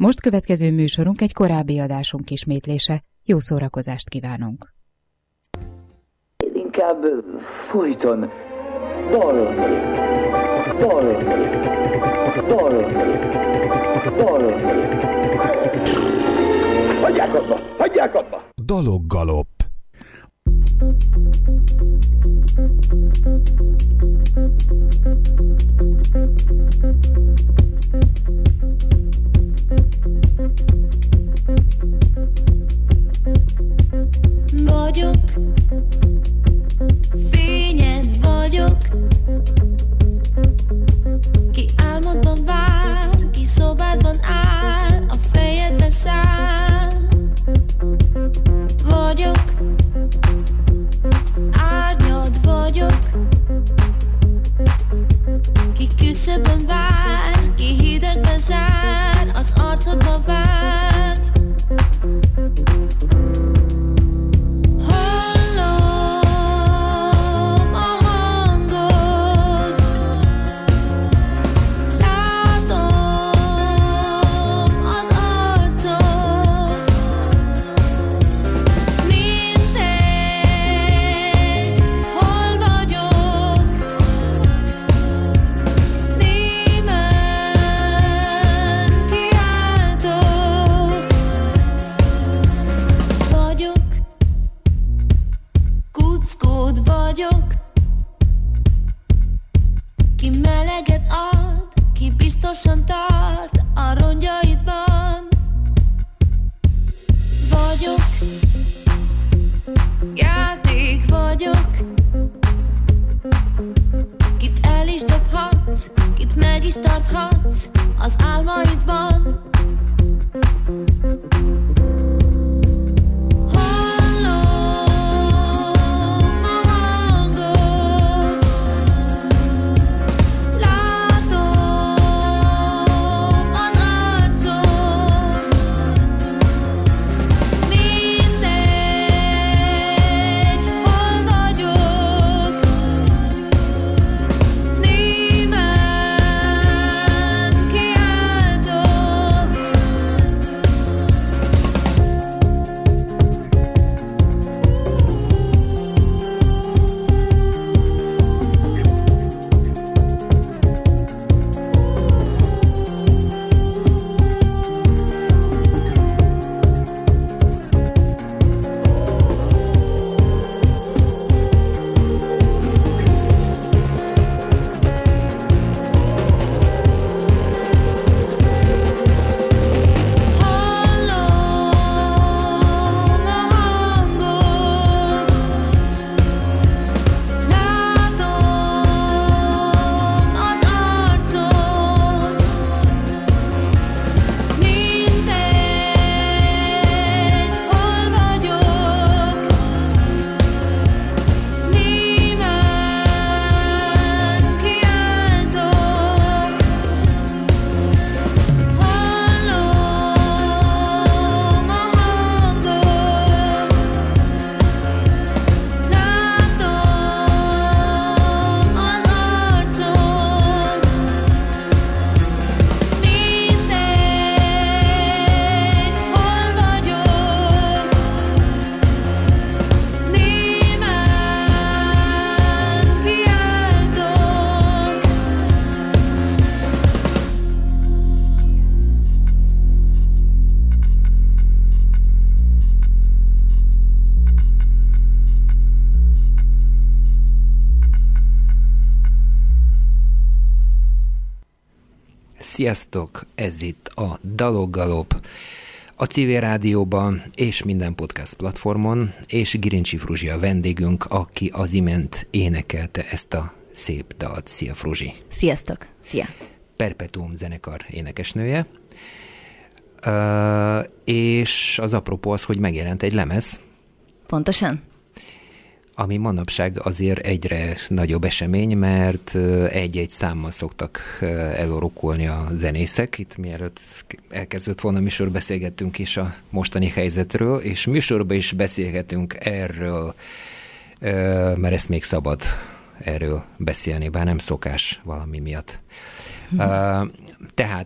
Most következő műsorunk egy korábbi adásunk ismétlése. Jó szórakozást kívánunk! Én inkább folyton dalolnék. Hagyják abba! Daloggalop. Vagyok, fényed vagyok, ki álmodban vár, ki szobádban áll, a fejedbe száll. Vagyok, árnyad vagyok, ki küszöbön vár, ki hidegben zár, az arcodba vág. Tart a rongyaidban. Vagyok, játék vagyok, kit el is dobhatsz, kit meg is tarthatsz az álmaidban. Sziasztok! Ez itt a Daloggalop, a Civil Rádióban és minden podcast platformon, és Girincsi Fruzsi a vendégünk, aki az imént énekelte ezt a szép dalt. Szia, Fruzsi! Sziasztok! Szia! Perpetuum zenekar énekesnője, és az apropó az, hogy megjelent egy lemez. Pontosan? Ami manapság azért egyre nagyobb esemény, mert egy-egy számmal szoktak elorrukolni a zenészek. Itt mielőtt elkezdett volna műsor, beszélgettünk is a mostani helyzetről, és műsorban is beszélgetünk erről, mert ezt még szabad erről beszélni, bár nem szokás valami miatt. Tehát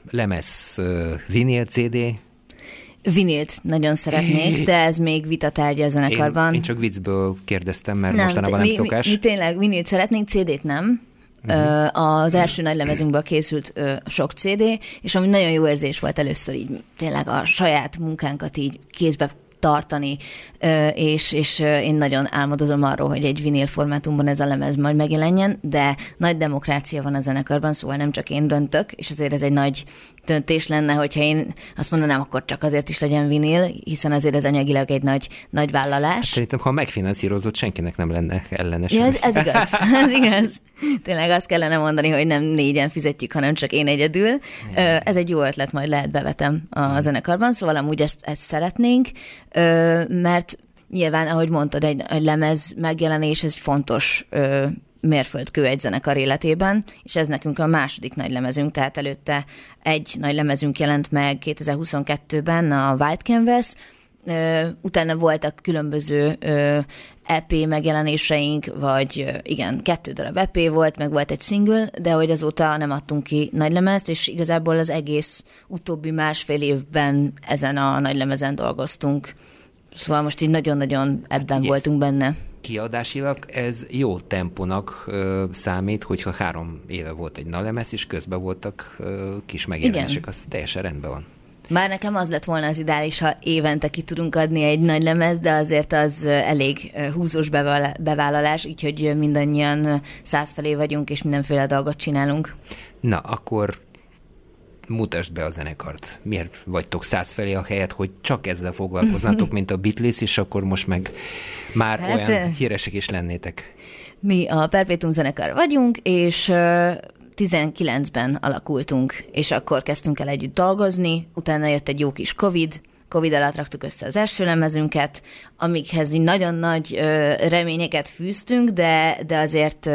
lemez, vinyl, CD? Vinilt nagyon szeretnék, de ez még vitatárgya a zenekarban. Én csak viccből kérdeztem, mert mostanában nem szokás. Mi tényleg vinilt szeretnénk, CD-t nem. Az első nagy lemezünkből készült sok CD, és ami nagyon jó érzés volt először így tényleg a saját munkánkat így kézbe tartani, és én nagyon álmodozom arról, hogy egy vinil formátumban ez a lemez majd megjelenjen, de nagy demokrácia van a zenekarban, szóval nem csak én döntök, és azért ez egy nagy döntés lenne, hogyha én azt mondanám, akkor csak azért is legyen vinil, hiszen azért ez anyagilag egy nagy vállalás. Szerintem, ha megfinanszírozott, senkinek nem lenne ellenes. Ja, ez igaz, ez igaz. Tényleg azt kellene mondani, hogy nem 4-en fizetjük, hanem csak én egyedül. Ez egy jó ötlet, majd lehet bevetem a zenekarban, szóval amúgy ezt szeretnénk, mert nyilván, ahogy mondtad, egy lemez megjelenés, ez egy fontos mérföldkő egy zenekar életében, és ez nekünk a második nagy lemezünk, tehát előtte egy nagy lemezünk jelent meg 2022-ben, a White Canvas, utána voltak különböző EP megjelenéseink, vagy igen, 2 darab EP volt, meg volt egy single, de hogy azóta nem adtunk ki nagylemezt, és igazából az egész utóbbi 1,5 évben ezen a nagylemezen dolgoztunk. Szóval most így nagyon-nagyon ebben voltunk benne. Kiadásilag ez jó tempónak számít, hogyha 3 éve volt egy nagylemez, és közben voltak kis megjelenések, az teljesen rendben van. Bár nekem az lett volna az ideális, ha évente ki tudunk adni egy nagy lemez, de azért az elég húzós bevállalás, így hogy mindannyian 100 felé vagyunk, és mindenféle dolgot csinálunk. Na, akkor mutasd be a zenekart. Miért vagytok 100 felé a helyet, hogy csak ezzel foglalkoznatok, mint a Beatles, és akkor most meg már olyan híresek is lennétek? Mi a Perpetuum zenekar vagyunk, és 19-ben alakultunk, és akkor kezdtünk el együtt dolgozni, utána jött egy jó kis Covid alatt raktuk össze az első lemezünket, amikhez így nagyon nagy reményeket fűztünk, de azért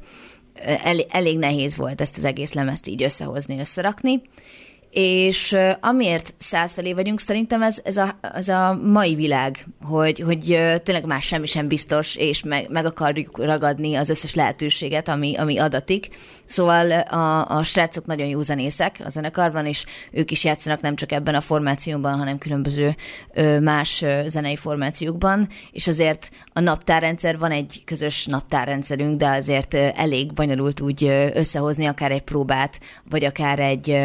elég nehéz volt ezt az egész lemezt így összehozni, összerakni. És amiért 100 felé vagyunk, szerintem ez a mai világ, hogy tényleg már semmi sem biztos, és meg akarjuk ragadni az összes lehetőséget, ami adatik. Szóval a srácok nagyon jó zenészek a zenekarban, és ők is játszanak nem csak ebben a formációban, hanem különböző más zenei formációkban, és azért a naptárrendszer, van egy közös naptárrendszerünk, de azért elég bonyolult úgy összehozni akár egy próbát, vagy akár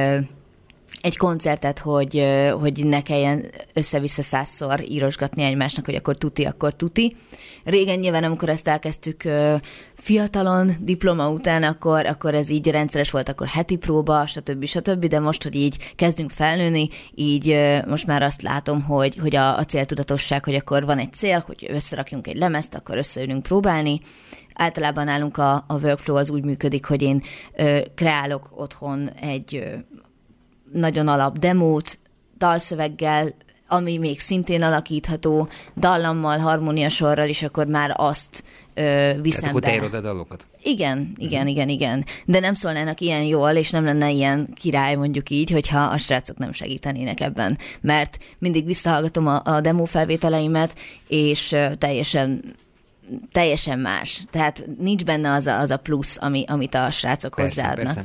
egy koncertet, hogy ne kelljen össze-vissza 100-szor írosgatni egymásnak, hogy akkor tuti. Régen nyilván, amikor ezt elkezdtük fiatalon, diploma után, akkor ez így rendszeres volt, akkor heti próba, stb. De most, hogy így kezdünk felnőni, így most már azt látom, hogy a céltudatosság, hogy akkor van egy cél, hogy összerakjunk egy lemezt, akkor összeülünk próbálni. Általában nálunk a workflow az úgy működik, hogy én kreálok otthon egy nagyon alap demót, dalszöveggel, ami még szintén alakítható, dallammal, harmóniasorral, és akkor már azt viszem be. Tehát akkor te írod a dalokat? Igen. De nem szólnának ilyen jól, és nem lenne ilyen király, mondjuk így, hogyha a srácok nem segítenének ebben. Mert mindig visszahallgatom a demo felvételeimet, és teljesen más. Tehát nincs benne az a plusz, amit a srácok hozzáadnak. Persze.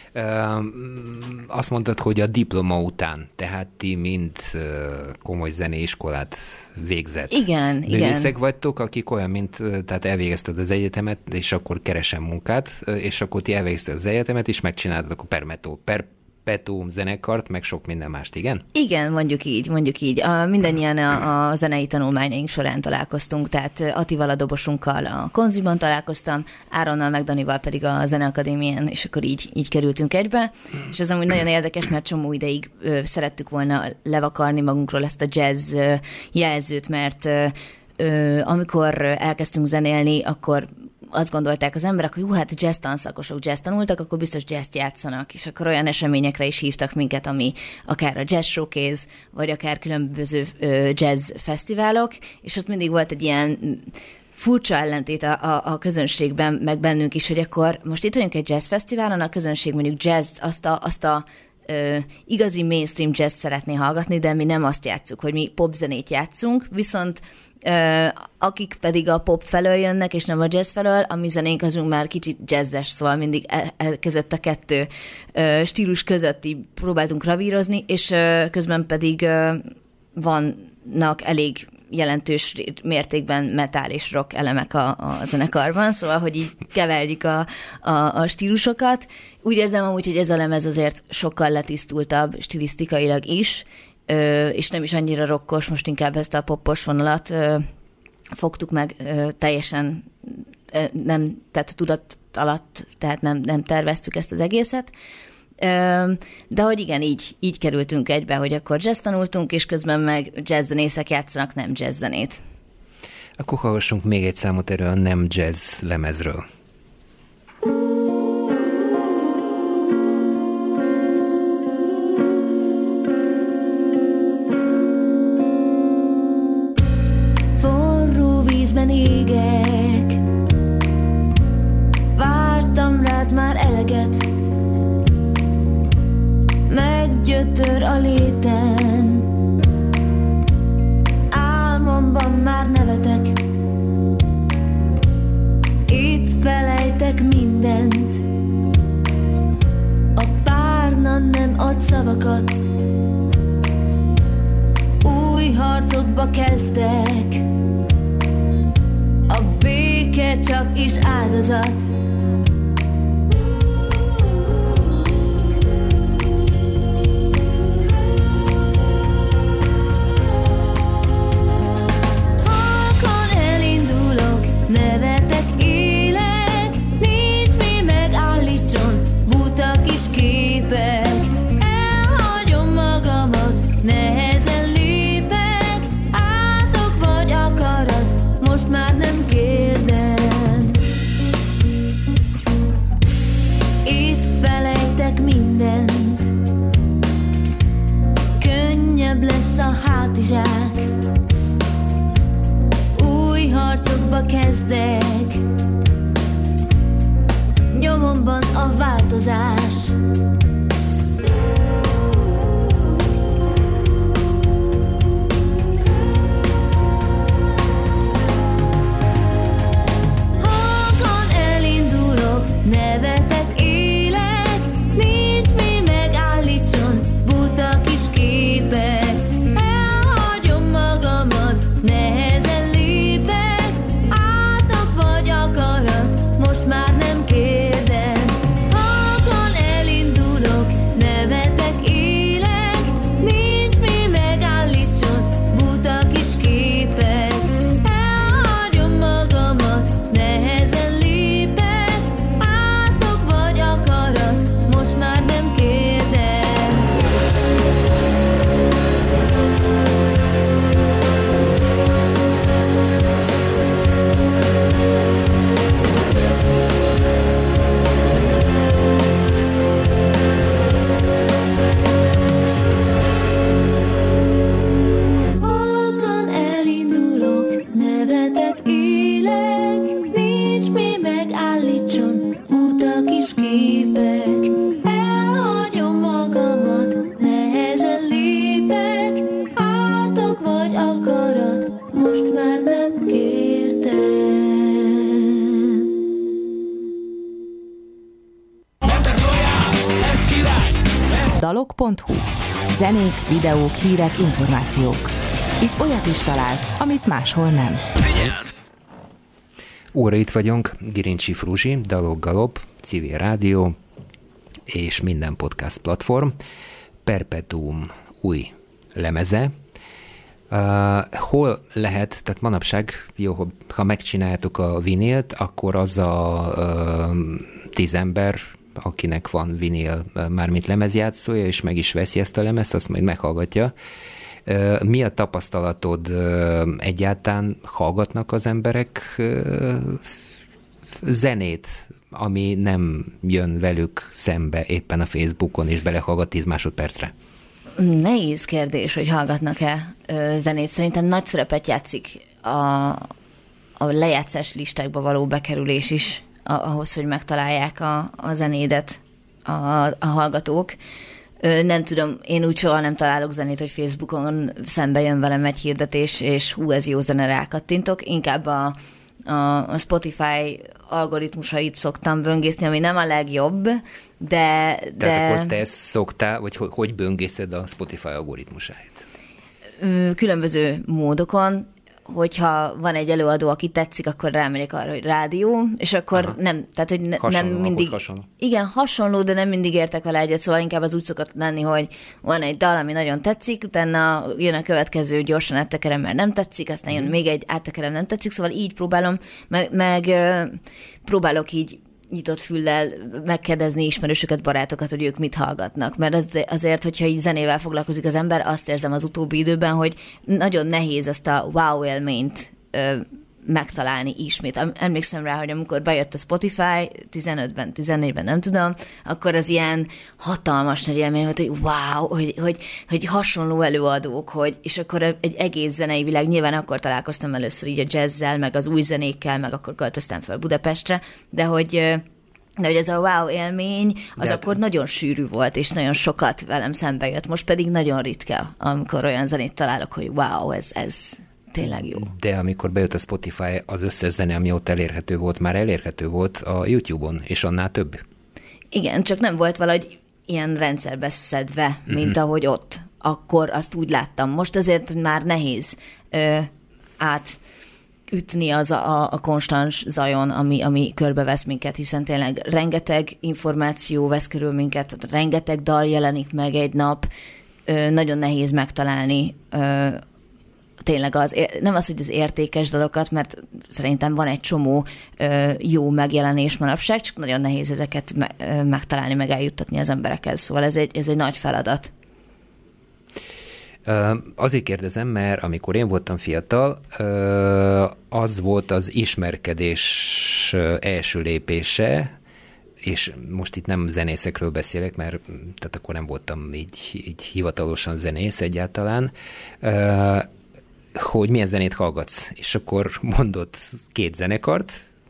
Azt mondtad, hogy a diploma után, tehát ti mind komoly zeneiskolát végzett. Igen. Művészek vagytok, akik olyan, tehát elvégezted az egyetemet, és akkor keresem munkát, és akkor ti elvégezted az egyetemet, és megcsináltatok a Perpetuum zenekart, meg sok minden mást, igen? Igen, mondjuk így. Mindannyian a zenei tanulmányaink során találkoztunk, tehát Attival, a dobosunkkal a Konziban találkoztam, Áronnal, meg Danival pedig a Zeneakadémián, és akkor így kerültünk egybe, és ez amúgy nagyon érdekes, mert csomó ideig szerettük volna levakarni magunkról ezt a jazz jelzőt, mert amikor elkezdtünk zenélni, akkor azt gondolták az emberek, hogy hát jazz tanszakosok jazz tanultak, akkor biztos jazz játszanak, és akkor olyan eseményekre is hívtak minket, ami akár a jazz showcase, vagy akár különböző jazz fesztiválok, és ott mindig volt egy ilyen furcsa ellentét a közönségben, meg bennünk is, hogy akkor most itt vagyunk egy jazz fesztiválon, a közönség mondjuk jazz, azt a igazi mainstream jazz szeretné hallgatni, de mi nem azt játsszuk, hogy mi popzenét játszunk, viszont akik pedig a pop felől jönnek, és nem a jazz felől, a mi zenénk azunk már kicsit jazzes, szóval mindig között a kettő stílus között így próbáltunk ravírozni, és közben pedig vannak elég jelentős mértékben metal és rock elemek a zenekarban, szóval, hogy így keverjük a stílusokat. Úgy érzem amúgy, hogy ez a lemez azért sokkal letisztultabb stilisztikailag is, és nem is annyira rockos, most inkább ezt a poppos vonalat fogtuk meg teljesen, nem, tehát tudat alatt, tehát nem terveztük ezt az egészet. De hogy igen, így kerültünk egybe, hogy akkor jazz tanultunk, és közben meg jazzzenészek játszanak nem jazzzenét. Akkor hallgassunk még egy számot erről a nem jazz lemezről. Forró vízben égek, vártam rád már eleget, meggyötör a létem, álmomban már nevetek, itt felejtek mindent, a párna nem ad szavakat, új harcokba kezdek, a béke csak is áldozat. Nevetek, élek, nincs mi megállítson, buta kis képek, elhagyom magamat, nehezen lépek, átok vagy akarat, most már nem kérdem. Itt felejtek mindent, könnyebb lesz a hátizsák, harcokba kezdek, nyomomban a változás. Halkan elindulok, nevetek, élek, nincs mi megállítson, buta kis képek, elhagyom magamat, nehezen most már nem kérdem, halkan elindulok, nevetek, élek, nincs mi megállítson, buta kis képek, elhagyom magamat, nehezen lépek, átok vagy akarat, most már nem kérdem. Dalok.hu. Zenék, videók, hírek, információk. Itt olyat is találsz, amit máshol nem. Óra itt vagyunk, Girincsi Fruzsi, Dalok Galop, Civil Rádió és minden podcast platform. Perpetuum új lemeze. Hol lehet, tehát manapság, jó, ha megcsináltuk a vinilt, akkor az a 10 ember, akinek van vinil, mármint lemezjátszója, és meg is veszi ezt a lemezt, azt majd meghallgatja. Mi a tapasztalatod, egyáltalán hallgatnak az emberek zenét, ami nem jön velük szembe éppen a Facebookon, és belehallgat 10 másodpercre? Nehéz kérdés, hogy hallgatnak-e zenét. Szerintem nagy szerepet játszik a lejátszás listákba való bekerülés is, ahhoz, hogy megtalálják a zenédet a hallgatók. Nem tudom, én úgy soha nem találok zenét, hogy Facebookon szembe jön velem egy hirdetés, és ez jó zene, rákattintok. Inkább a Spotify algoritmusait szoktam böngészni, ami nem a legjobb, de... Tehát akkor te ezt szoktál, vagy hogy böngészed a Spotify algoritmusát? Különböző módokon. Hogyha van egy előadó, aki tetszik, akkor rámegyek arra, hogy rádió, és akkor nem, tehát hogy nem mindig... Hasonló. Igen, hasonló, de nem mindig értek vele egyet, szóval inkább az úgy szokott lenni, hogy van egy dal, ami nagyon tetszik, utána jön a következő, gyorsan áttekerem, mert nem tetszik, aztán jön még egy, áttekerem, nem tetszik, szóval így próbálom, meg próbálok így nyitott füllel megkérdezni ismerősöket, barátokat, hogy ők mit hallgatnak. Mert azért, hogyha így zenével foglalkozik az ember, azt érzem az utóbbi időben, hogy nagyon nehéz ezt a wow élményt megtalálni ismét. Emlékszem rá, hogy amikor bejött a Spotify, 15-ben, 14-ben, nem tudom, akkor az ilyen hatalmas nagy élmény volt, hogy wow, hogy hasonló előadók, és akkor egy egész zenei világ, nyilván akkor találkoztam először így a jazzzel, meg az új zenékkel, meg akkor költöztem fel Budapestre, de hogy ez a wow élmény, az akkor nagyon sűrű volt, és nagyon sokat velem szembe jött. Most pedig nagyon ritka, amikor olyan zenét találok, hogy wow, ez tényleg jó. De amikor bejött a Spotify, az összes zene, ami ott elérhető volt, már elérhető volt a YouTube-on, és annál több. Igen, csak nem volt valahogy ilyen rendszerbe szedve, mint ahogy ott. Akkor azt úgy láttam. Most azért már nehéz átütni az a konstans zajon, ami körbevesz minket, hiszen tényleg rengeteg információ vesz körül minket, rengeteg dal jelenik meg egy nap, nagyon nehéz megtalálni tényleg nem az, hogy az értékes dalokat, mert szerintem van egy csomó jó megjelenés manapság, csak nagyon nehéz ezeket megtalálni, meg eljuttatni az emberekhez. Szóval ez egy nagy feladat. Azért kérdezem, mert amikor én voltam fiatal, az volt az ismerkedés első lépése, és most itt nem zenészekről beszélek, mert tehát akkor nem voltam így hivatalosan zenész egyáltalán, hogy milyen zenét hallgatsz, és akkor mondott 2 zenekart,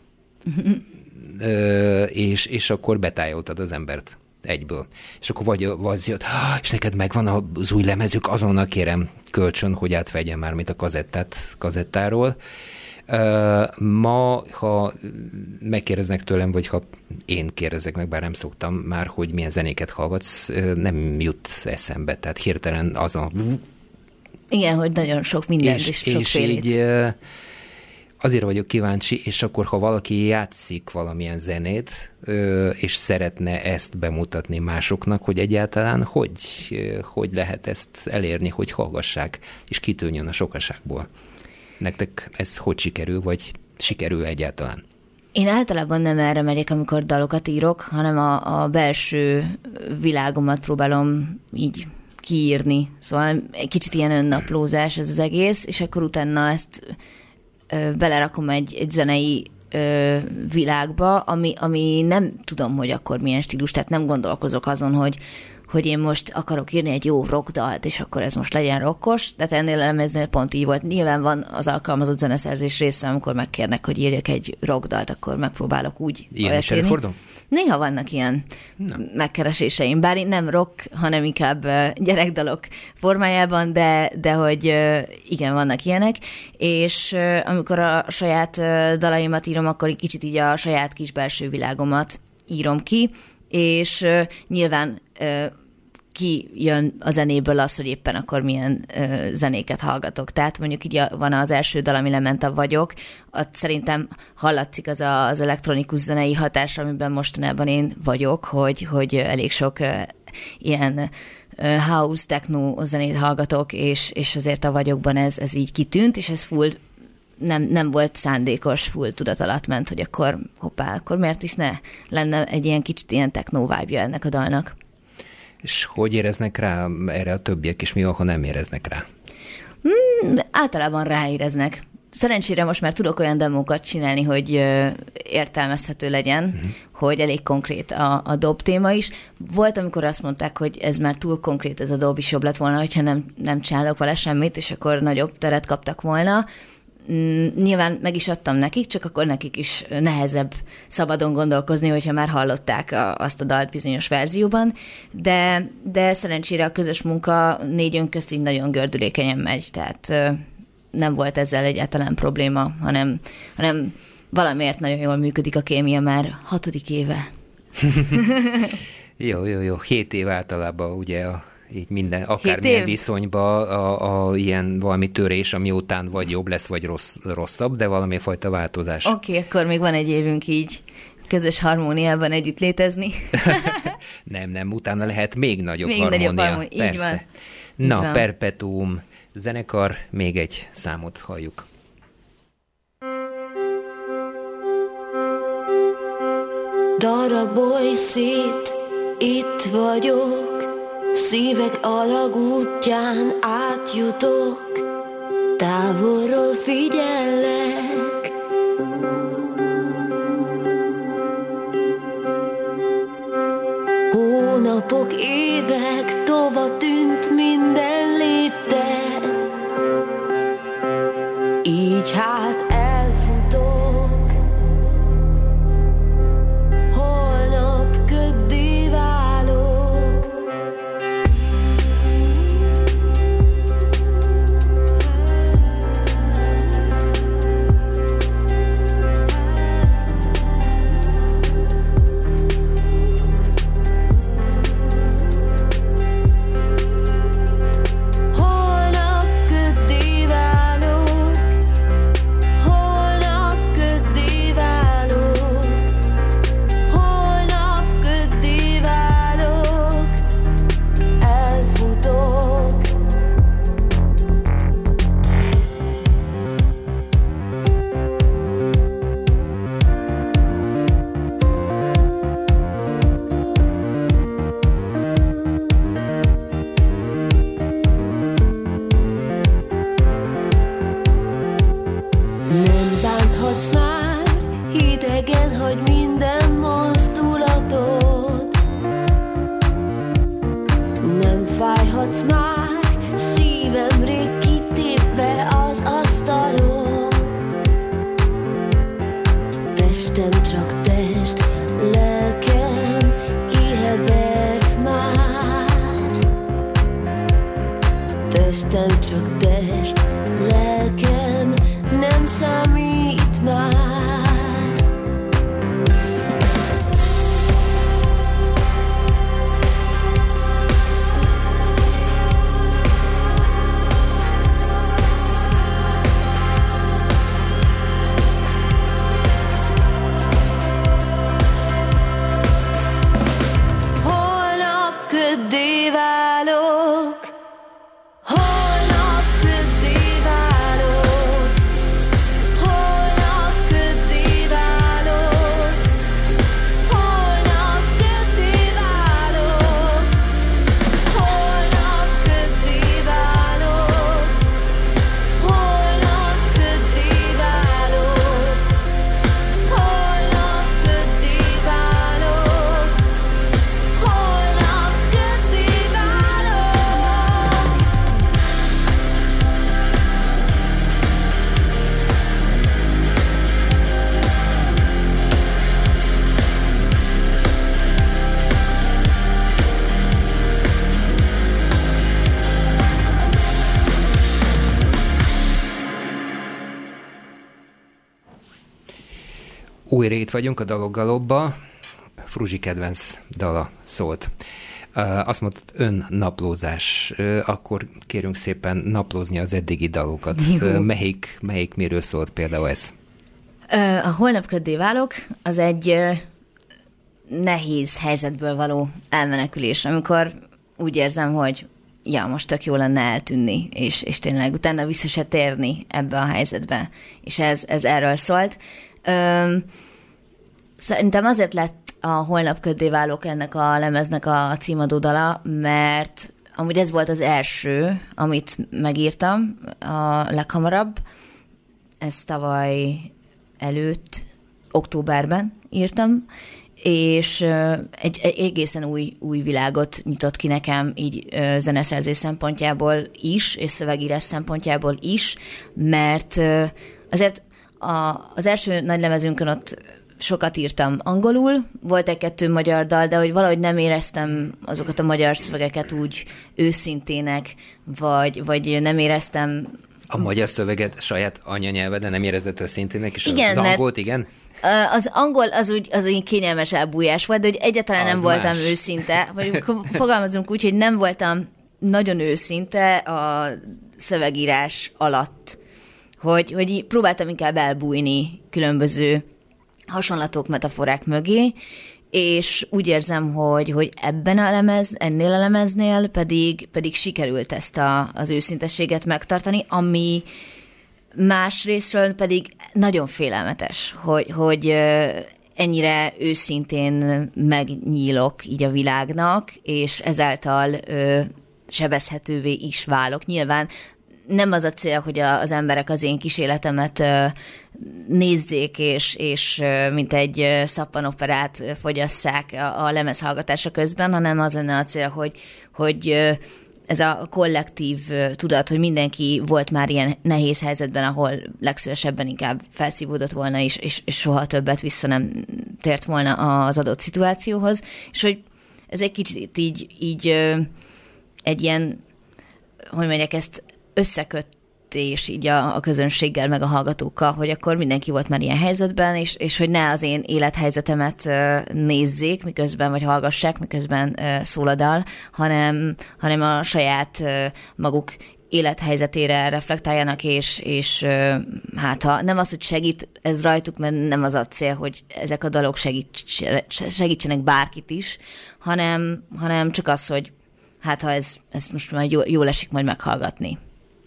és akkor betájoltad az embert egyből. És akkor vagy jött, és neked megvan az új lemezük, azonnal kérem kölcsön, hogy átvegyen már, mint a kazettáról. Ma, ha megkérdeznek tőlem, vagy ha én kérdezek meg, bár nem szoktam már, hogy milyen zenéket hallgatsz, nem jut eszembe, tehát hirtelen azon... Igen, hogy nagyon sok mindent és sokfélét. És így azért vagyok kíváncsi, és akkor, ha valaki játszik valamilyen zenét, és szeretne ezt bemutatni másoknak, hogy egyáltalán hogy lehet ezt elérni, hogy hallgassák, és kitűnjön a sokaságból. Nektek ez hogy sikerül, vagy sikerül egyáltalán? Én általában nem erre megyek, amikor dalokat írok, hanem a belső világomat próbálom így kiírni. Szóval egy kicsit ilyen önnaplózás ez az egész, és akkor utána ezt belerakom egy zenei világba, ami nem tudom, hogy akkor milyen stílus, tehát nem gondolkozok azon, hogy én most akarok írni egy jó rockdalt, és akkor ez most legyen rockos, tehát ennél a lemeznél pont így volt. Nyilván van az alkalmazott zeneszerzés része, amikor megkérnek, hogy írjak egy rockdalt, akkor megpróbálok úgy ilyen is előfordul? Néha vannak ilyen megkereséseim, bár nem rock, hanem inkább gyerekdalok formájában, de hogy igen, vannak ilyenek, és amikor a saját dalaimat írom, akkor egy kicsit így a saját kis belső világomat írom ki, és nyilván kijön a zenéből az, hogy éppen akkor milyen zenéket hallgatok. Tehát mondjuk így van az első dal, ami lement a Vagyok, ott szerintem hallatszik az elektronikus zenei hatás, amiben mostanában én vagyok, hogy elég sok ilyen house, techno zenét hallgatok, és azért a Vagyokban ez így kitűnt, és ez full nem volt szándékos, full tudat alatt ment, hogy akkor hoppá, akkor miért is ne lenne egy ilyen kicsit ilyen techno vibe-ja ennek a dalnak. És hogy éreznek rá erre a többiek, és mi van, ha nem éreznek rá? Általában ráéreznek. Szerencsére most már tudok olyan demókat csinálni, hogy értelmezhető legyen, hogy elég konkrét a dob téma is. Volt, amikor azt mondták, hogy ez már túl konkrét, ez a dob is jobb lett volna, hogyha nem csinálok vele semmit, és akkor nagyobb teret kaptak volna. nyilván meg is adtam nekik, csak akkor nekik is nehezebb szabadon gondolkozni, hogyha már hallották azt a dalt bizonyos verzióban, de szerencsére a közös munka négyünk közt így nagyon gördülékenyen megy, tehát nem volt ezzel egyáltalán probléma, hanem valamiért nagyon jól működik a kémia már 6. éve. Jó. 7 év általában ugye így minden, akármilyen viszonyban a ilyen valami törés, ami után vagy jobb lesz, vagy rosszabb, de valami fajta változás. Oké, akkor még van egy évünk így közös harmóniában együtt létezni. Nem, utána lehet még nagyobb harmónia. Így van. Na, van. Perpetuum zenekar, még egy számot halljuk. Darabolj szét, itt vagyok, szívek alagútján átjutok, távolról figyellek. Hónapok, évek, tova tűnt minden lépten, így hát elfutok, holnap köddé válok. Újra itt vagyunk a Dalok Galopba. Fruzsi kedvenc dala szólt. Azt mondtad, önnaplózás. Akkor kérünk szépen naplózni az eddigi dalokat. Melyik miről szólt például ez? A Holnap köddé válok, az egy nehéz helyzetből való elmenekülés, amikor úgy érzem, hogy most tök jó lenne eltűnni, és tényleg utána vissza se térni ebbe a helyzetbe. És ez erről szólt. Szerintem azért lett a Holnap köddé válok ennek a lemeznek a címadó dala, mert amúgy ez volt az első, amit megírtam a leghamarabb. Ez tavaly előtt, októberben írtam, és egy egészen új világot nyitott ki nekem így zeneszerzés szempontjából is, és szövegírás szempontjából is, mert azért az első nagy lemezünkön ott sokat írtam angolul, volt egy-kettő magyar dal, de hogy valahogy nem éreztem azokat a magyar szövegeket úgy őszintének, vagy nem éreztem... A magyar szöveget saját anyanyelveden nem érezett őszintének, és igen, az angolt, igen? Az angol az úgy kényelmes elbújás volt, de hogy egyáltalán nem voltam őszinte. Vagy fogalmazunk úgy, hogy nem voltam nagyon őszinte a szövegírás alatt. Hogy próbáltam inkább elbújni különböző hasonlatok, metaforák mögé, és úgy érzem, hogy ennél a lemeznél pedig sikerült ezt az őszintességet megtartani, ami másrészről pedig nagyon félelmetes, hogy ennyire őszintén megnyílok így a világnak, és ezáltal sebezhetővé is válok. Nyilván nem az a cél, hogy az emberek az én kis életemet nézzék, és mint egy szappanoperát fogyasszák a lemezhallgatása közben, hanem az lenne a cél, hogy ez a kollektív tudat, hogy mindenki volt már ilyen nehéz helyzetben, ahol legszívesebben inkább felszívódott volna is, és soha többet vissza nem tért volna az adott szituációhoz, és hogy ez egy kicsit így egy ilyen, hogy mondják, ezt összeköttés így a közönséggel, meg a hallgatókkal, hogy akkor mindenki volt már ilyen helyzetben, és hogy ne az én élethelyzetemet nézzék, miközben, vagy hallgassák, miközben szól a dal, hanem a saját maguk élethelyzetére reflektáljanak, hanem hát ha nem az, hogy segít ez rajtuk, mert nem az a cél, hogy ezek a dalok segítsenek bárkit is, hanem csak az, hogy hát ha ez most majd jól esik majd meghallgatni.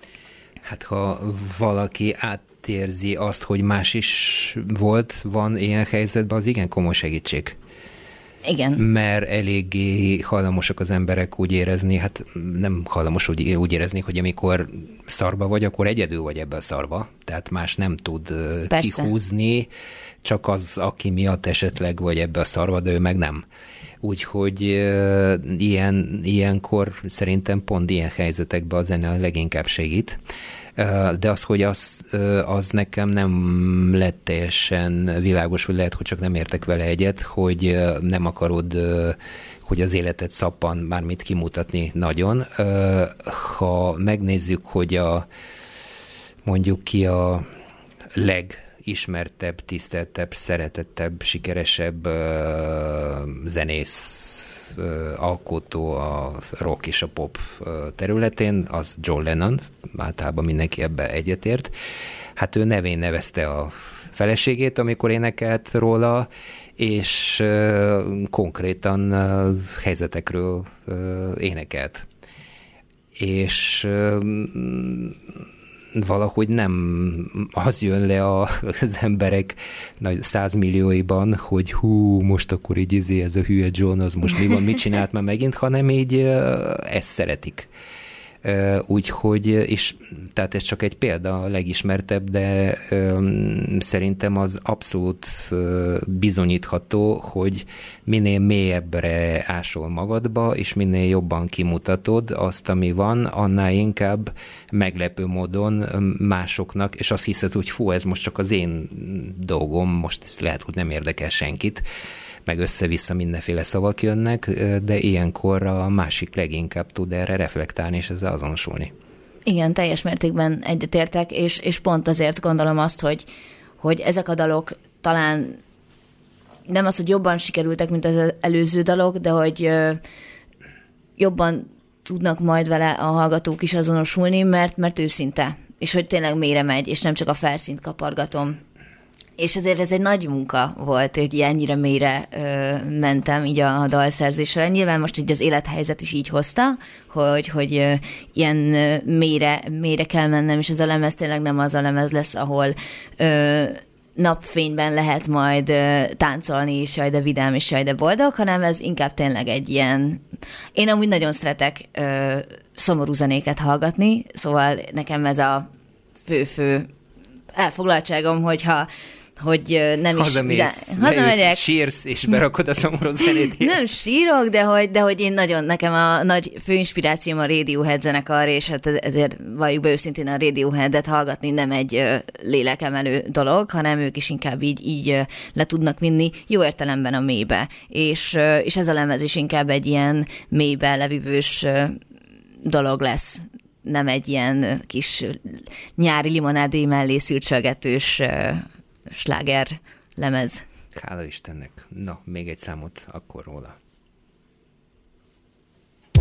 Hát ha valaki átérzi azt, hogy más is van ilyen helyzetben, az igen komoly segítség. Igen. Mert eléggé hajlamosak az emberek úgy érezni, hát nem hajlamos úgy érezni, hogy amikor szarba vagy, akkor egyedül vagy ebben a szarba, tehát más nem tud persze kihúzni, csak az, aki miatt esetleg vagy ebbe a szarba, de ő meg nem. Úgyhogy ilyenkor szerintem pont ilyen helyzetekben a zene a leginkább segít. De az, hogy az nekem nem lett teljesen világos, vagy lehet, hogy csak nem értek vele egyet, hogy nem akarod, hogy az életed szappan mármit kimutatni nagyon. Ha megnézzük, hogy mondjuk ki a legismertebb, tiszteltebb, szeretettebb, sikeresebb zenész, alkotó a rock és a pop területén, az John Lennon, általában mindenki ebbe egyetért. Hát ő nevén nevezte a feleségét, amikor énekelt róla, és konkrétan helyzetekről énekelt. És valahogy nem az jön le az emberek nagy 100 millióiban, hogy most akkor így ez a hülye John, az most mi van, mit csinált már megint, hanem így ezt szeretik. Úgyhogy, és tehát ez csak egy példa, a legismertebb, de szerintem az abszolút bizonyítható, hogy minél mélyebbre ásol magadba, és minél jobban kimutatod azt, ami van, annál inkább meglepő módon másoknak, és azt hiszed, hogy ez most csak az én dolgom, most ez lehet, hogy nem érdekel senkit, meg össze-vissza mindenféle szavak jönnek, de ilyenkor a másik leginkább tud erre reflektálni, és ezzel azonosulni. Igen, teljes mértékben egyetértek, és pont azért gondolom azt, hogy ezek a dalok talán nem az, hogy jobban sikerültek, mint az előző dalok, de hogy jobban tudnak majd vele a hallgatók is azonosulni, mert őszinte, és hogy tényleg mélyre megy, és nem csak a felszínt kapargatom. És azért ez egy nagy munka volt, hogy ennyire mélyre mentem így a dalszerzésre. Nyilván most így az élethelyzet is így hozta, hogy ilyen mélyre kell mennem, és ez a lemez tényleg nem az a lemez lesz, ahol napfényben lehet majd táncolni, és jaj, de vidám, és jaj, de boldog, hanem ez inkább tényleg egy ilyen... Én amúgy nagyon szeretek szomorú zenéket hallgatni, szóval nekem ez a fő elfoglaltságom, hogyha hogy nem hazamegyek. Sírsz, és berakod a szomorú zenét. Nem sírok, de hogy én nekem a nagy főinspirációm a Radiohead zenekar, és hát ezért valljuk be őszintén, a Radioheadet hallgatni nem egy lélekemelő dolog, hanem ők is inkább így le tudnak vinni, jó értelemben a mélybe. És ez a lemez is inkább egy ilyen mélybe levívős dolog lesz. Nem egy ilyen kis nyári limonádé mellé szürcsölgetős sláger lemez. Hála Istennek. Na, még egy számot akkor róla.